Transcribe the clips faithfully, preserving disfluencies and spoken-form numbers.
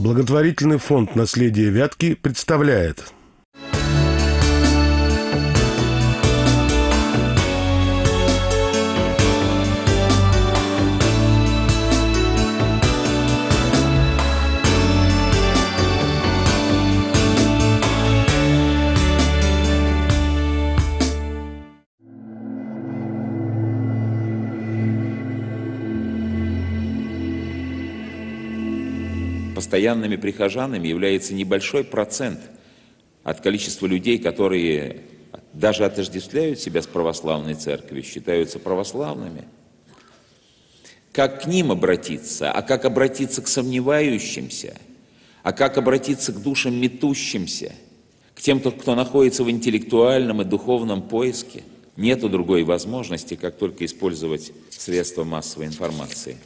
Благотворительный фонд «Наследие Вятки» представляет. Постоянными прихожанами является небольшой процент от количества людей, которые даже отождествляют себя с православной церковью, считаются православными. Как к ним обратиться, а как обратиться к сомневающимся, а как обратиться к душам метущимся, к тем, кто находится в интеллектуальном и духовном поиске? Нету другой возможности, как только использовать средства массовой информации.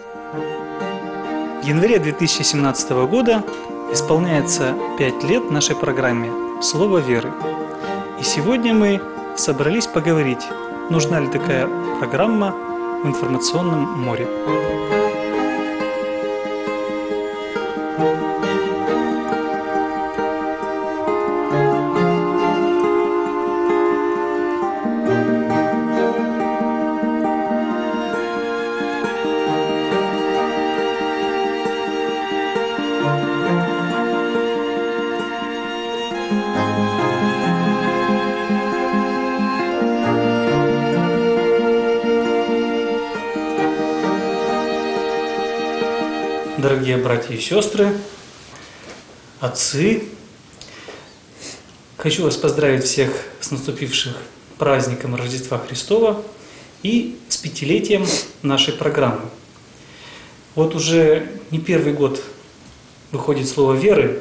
В январе две тысячи семнадцатого года исполняется пять лет нашей программе «Слово веры». И сегодня мы собрались поговорить, нужна ли такая программа в информационном море. Дорогие братья и сестры, отцы, хочу вас поздравить всех с наступившим праздником Рождества Христова и с пятилетием нашей программы. Вот уже не первый год выходит слово веры,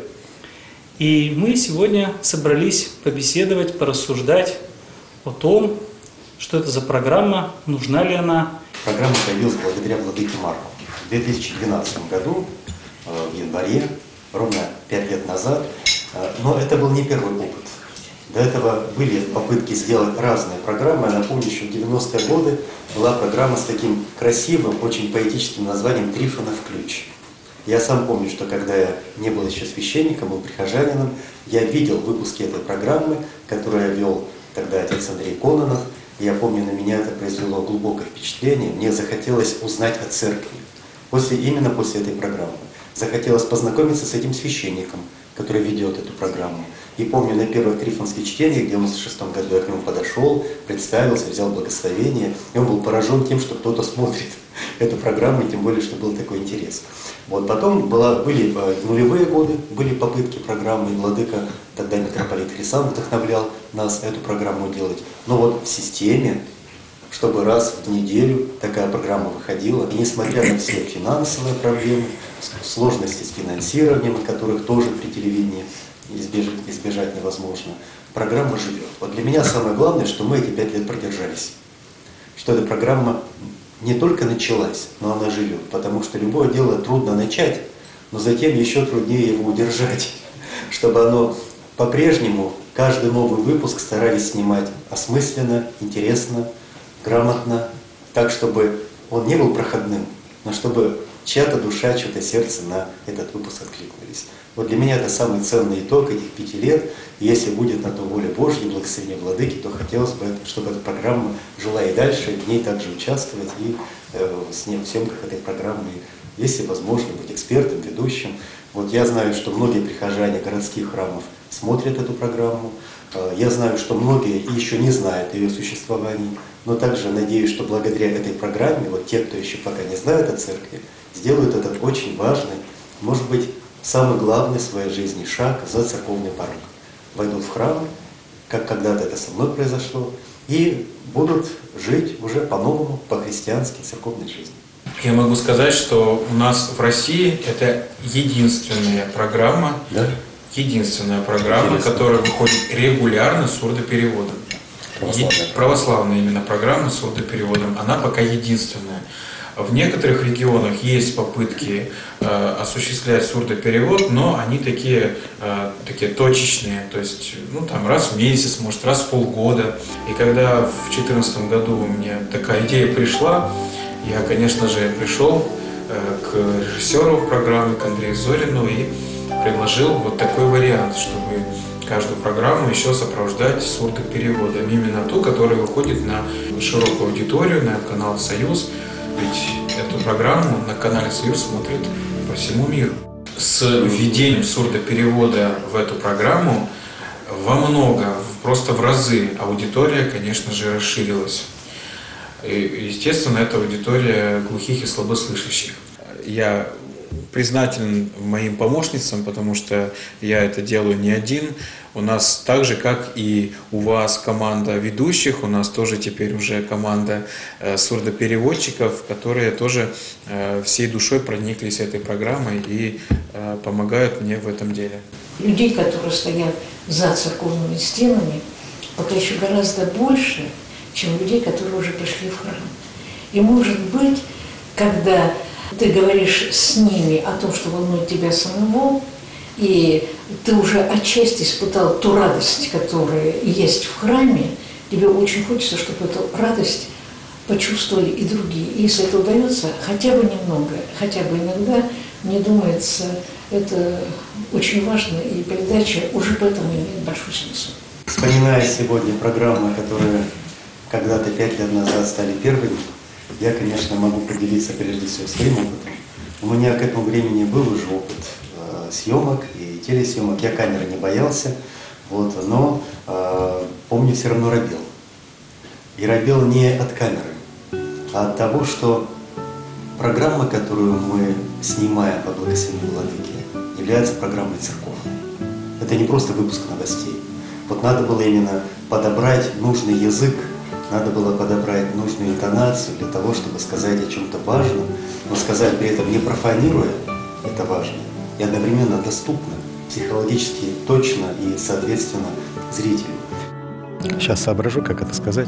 и мы сегодня собрались побеседовать, порассуждать о том, что это за программа, нужна ли она. Программа появилась благодаря владыке Марку. В две тысячи двенадцатом году, в январе, ровно пять лет назад, но это был не первый опыт. До этого были попытки сделать разные программы. Я напомню, еще в девяностые годы была программа с таким красивым, очень поэтическим названием «Трифонов ключ». Я сам помню, что когда я не был еще священником, был прихожанином, я видел выпуски этой программы, которую вел тогда отец Андрей Кононов. Я помню, на меня это произвело глубокое впечатление. Мне захотелось узнать о церкви. После, именно после этой программы. Захотелось познакомиться с этим священником, который ведет эту программу. И помню, на первое трифонское чтение, где в девяносто шестом году я к нему подошел, представился, взял благословение, и он был поражен тем, что кто-то смотрит эту программу, и тем более, что был такой интерес. Вот потом была, были в нулевые годы, были попытки программы, и владыка, тогда митрополит Хрисан вдохновлял нас эту программу делать. Но вот в системе, чтобы раз в неделю такая программа выходила. И несмотря на все финансовые проблемы, сложности с финансированием, которых тоже при телевидении избежать, избежать невозможно, программа живет. Вот для меня самое главное, что мы эти пять лет продержались. Что эта программа не только началась, но она живет. Потому что любое дело трудно начать, но затем еще труднее его удержать. Чтобы оно по-прежнему, каждый новый выпуск старались снимать осмысленно, интересно, грамотно, так, чтобы он не был проходным, но чтобы чья-то душа, чье-то сердце на этот выпуск откликнулись. Вот для меня это самый ценный итог этих пяти лет. И если будет на то воля Божья, благословение владыки, то хотелось бы, чтобы эта программа жила и дальше, в ней также участвовать и э, с ней в съемках этой программы, если возможно, быть экспертом, ведущим. Вот я знаю, что многие прихожане городских храмов смотрят эту программу. Я знаю, что многие еще не знают о ее существовании, но также надеюсь, что благодаря этой программе, вот те, кто еще пока не знает о церкви, сделают этот очень важный, может быть, самый главный в своей жизни шаг за церковный порог. Войдут в храм, как когда-то это со мной произошло, и будут жить уже по-новому, по-христиански церковной жизнью. Я могу сказать, что у нас в России это единственная программа, да? единственная программа, Интересно. которая выходит регулярно с сурдопереводом. Православная. Православная именно программа с сурдопереводом. Она пока единственная. В некоторых регионах есть попытки э, осуществлять сурдоперевод, но они такие, э, такие точечные, то есть ну, там, раз в месяц, может раз в полгода. И когда в две тысячи четырнадцатом году мне такая идея пришла, я, конечно же, пришел к режиссеру программы, к Андрею Зорину, и предложил вот такой вариант, чтобы каждую программу еще сопровождать сурдопереводом. Именно ту, которая выходит на широкую аудиторию, на канал «Союз». Ведь эту программу на канале «Союз» смотрят по всему миру. С введением сурдоперевода в эту программу во много, просто в разы аудитория, конечно же, расширилась. И, естественно, это аудитория глухих и слабослышащих. Я признателен моим помощницам, потому что я это делаю не один. У нас так же, как и у вас команда ведущих, у нас тоже теперь уже команда э, сурдопереводчиков, которые тоже э, всей душой прониклись этой программой и э, помогают мне в этом деле. Людей, которые стоят за церковными стенами, пока еще гораздо больше, чем людей, которые уже пришли в храм. И может быть, когда ты говоришь с ними о том, что волнует тебя самого, и ты уже отчасти испытал ту радость, которая есть в храме, тебе очень хочется, чтобы эту радость почувствовали и другие. И если это удается, хотя бы немного, хотя бы иногда, мне думается, это очень важно, и передача уже поэтому имеет большой смысл. Вспоминая сегодня программы, которые когда-то пять лет назад стали первыми, я, конечно, могу поделиться прежде всего своим опытом. У меня к этому времени был уже опыт э, съемок и телесъемок. Я камеры не боялся, вот, но э, помню, все равно робел. И робел не от камеры, а от того, что программа, которую мы снимаем по благословению Владыки, является программой церковной. Это не просто выпуск новостей. Вот надо было именно подобрать нужный язык, надо было подобрать нужную интонацию для того, чтобы сказать о чем-то важном, но сказать при этом не профанируя это важное, и одновременно доступно, психологически точно и, соответственно, зрителю. Сейчас соображу, как это сказать.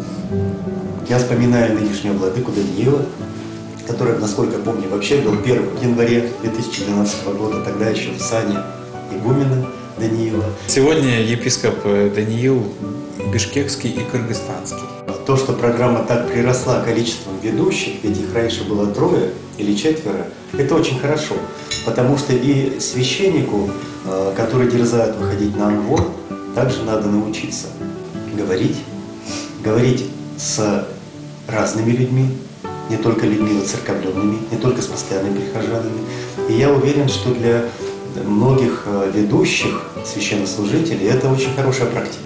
Я вспоминаю нынешнего владыку Даниила, который, насколько помню, вообще был первым в январе две тысячи двенадцатого года, тогда еще в сане игумена Даниила. Сегодня епископ Даниил бишкекский и кыргызстанский. То, что программа так приросла количеством ведущих, ведь их раньше было трое или четверо, это очень хорошо, потому что и священнику, который дерзает выходить на амвон, также надо научиться говорить, говорить с разными людьми, не только людьми воцерковленными, не только с постоянными прихожанами. И я уверен, что для многих ведущих священнослужителей это очень хорошая практика.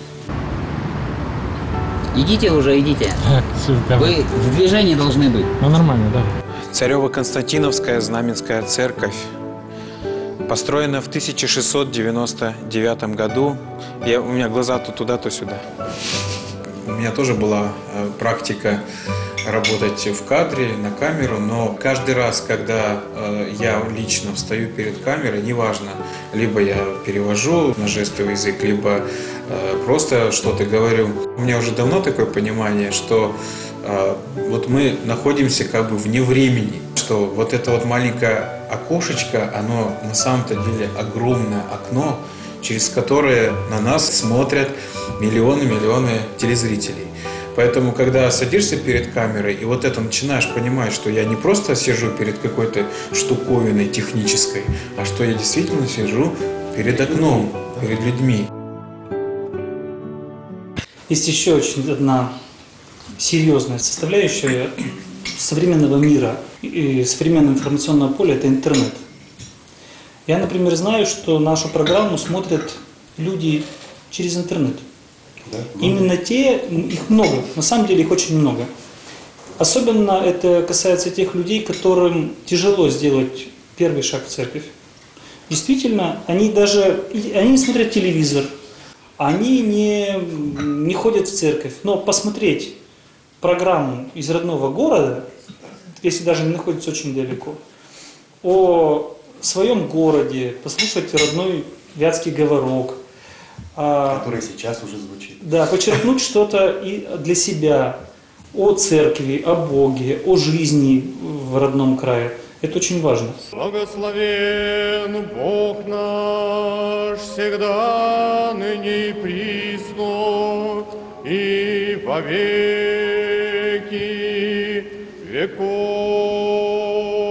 Идите уже, идите. Вы в движении должны быть. Ну нормально, да. Царево-Константиновская Знаменская церковь построена в тысяча шестьсот девяносто девятом году. Я, у меня глаза то туда, то сюда. У меня тоже была э, практика работать в кадре, на камеру, но каждый раз, когда э, я лично встаю перед камерой, неважно, либо я перевожу на жестовый язык, либо э, просто что-то говорю, у меня уже давно такое понимание, что э, вот мы находимся как бы вне времени, что вот это вот маленькое окошечко, оно на самом-то деле огромное окно, через которое на нас смотрят миллионы-миллионы телезрителей. Поэтому, когда садишься перед камерой и вот это начинаешь понимать, что я не просто сижу перед какой-то штуковиной технической, а что я действительно сижу перед окном, перед людьми. Есть еще очень одна серьезная составляющая современного мира и современного информационного поля – это интернет. Я, например, знаю, что нашу программу смотрят люди через интернет. Да, Именно те, их много, на самом деле их очень много. Особенно это касается тех людей, которым тяжело сделать первый шаг в церковь. Действительно, они даже, они не смотрят телевизор, они не, не ходят в церковь, но посмотреть программу из родного города, если даже не находится очень далеко, о своем городе, послушать родной вятский говорок, который сейчас уже звучит. Да, подчеркнуть что-то и для себя о церкви, о Боге, о жизни в родном крае. Это очень важно. Благословен Бог наш всегда, ныне и присно, и во веки веков.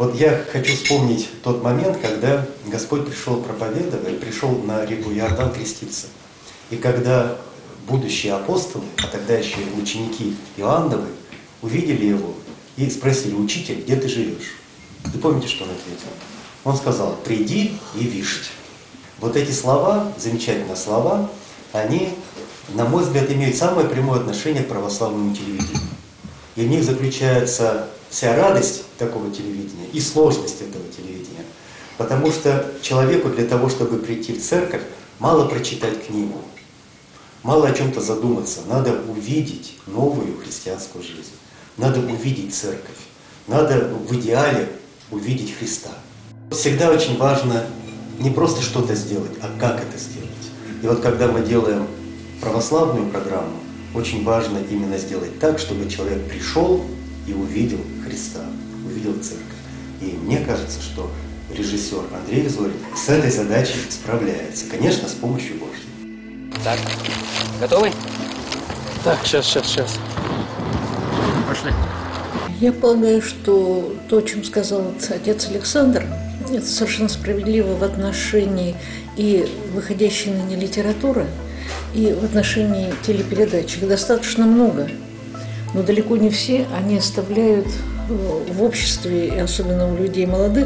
Вот я хочу вспомнить тот момент, когда Господь пришел проповедовать, пришел на реку Иордан креститься. И когда будущие апостолы, а тогда еще ученики Иоанновы, увидели его и спросили: «Учитель, где ты живешь?» Вы помните, что он ответил? Он сказал: «Приди и вишь». Вот эти слова, замечательные слова, они, на мой взгляд, имеют самое прямое отношение к православному телевидению. И в них заключается вся радость такого телевидения и сложность этого телевидения. Потому что человеку для того, чтобы прийти в церковь, мало прочитать книгу, мало о чем-то задуматься. Надо увидеть новую христианскую жизнь. Надо увидеть церковь. Надо в идеале увидеть Христа. Всегда очень важно не просто что-то сделать, а как это сделать. И вот когда мы делаем православную программу, очень важно именно сделать так, чтобы человек пришел и увидел Христа, увидел церковь. И мне кажется, что режиссер Андрей Зорин с этой задачей справляется. Конечно, с помощью Божьей. Так, готовы? Так, сейчас, сейчас, сейчас. Пошли. Я полагаю, что то, о чем сказал отец Александр, это совершенно справедливо в отношении и выходящей ныне литературы, и в отношении телепередач. Их достаточно много, но далеко не все они оставляют в обществе, и особенно у людей молодых,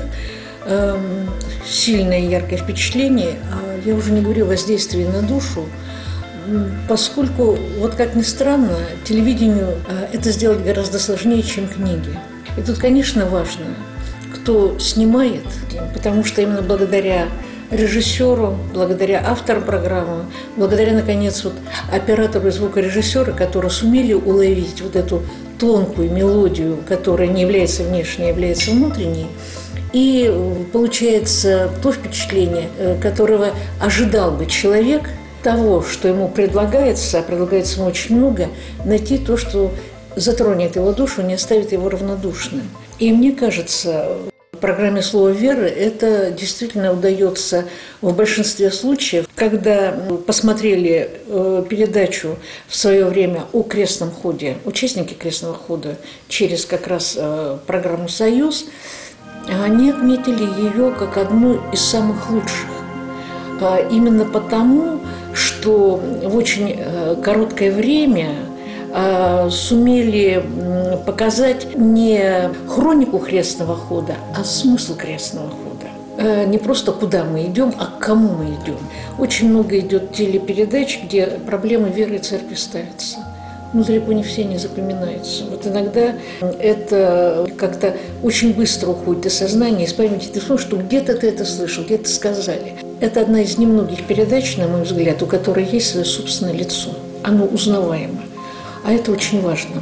сильное и яркое впечатление, а я уже не говорю о воздействии на душу, поскольку, вот как ни странно, телевидению это сделать гораздо сложнее, чем книги. И тут, конечно, важно, кто снимает, потому что именно благодаря режиссеру, благодаря автору программы, благодаря, наконец, вот оператору и звукорежиссеру, которые сумели уловить вот эту тонкую мелодию, которая не является внешней, а является внутренней, и получается то впечатление, которого ожидал бы человек, того, что ему предлагается, а предлагается ему очень много, найти то, что затронет его душу, не оставит его равнодушным. И мне кажется, в программе «Слово веры» это действительно удается в большинстве случаев. Когда посмотрели передачу в свое время о крестном ходе, участники крестного хода через как раз программу «Союз», они отметили ее как одну из самых лучших. Именно потому, что в очень короткое время сумели показать не хронику крестного хода, а смысл крестного хода. Не просто куда мы идем, а к кому мы идем. Очень много идет телепередач, где проблемы веры и церкви ставятся. Но далеко не все не запоминаются. Вот иногда это как-то очень быстро уходит из сознания, из памяти. Ты слышишь, что где-то ты это слышал, где-то сказали. Это одна из немногих передач, на мой взгляд, у которой есть свое собственное лицо. Оно узнаваемо. А это очень важно.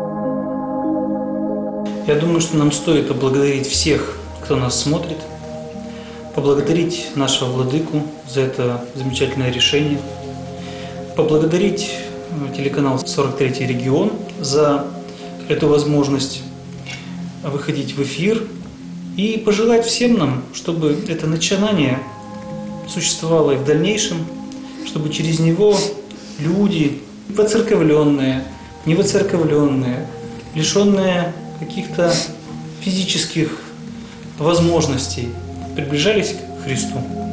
Я думаю, что нам стоит поблагодарить всех, кто нас смотрит, поблагодарить нашего владыку за это замечательное решение, поблагодарить телеканал сорок третий регион за эту возможность выходить в эфир и пожелать всем нам, чтобы это начинание существовало и в дальнейшем, чтобы через него люди, воцерковленные, невоцерковленные, лишенные каких-то физических возможностей, приближались к Христу.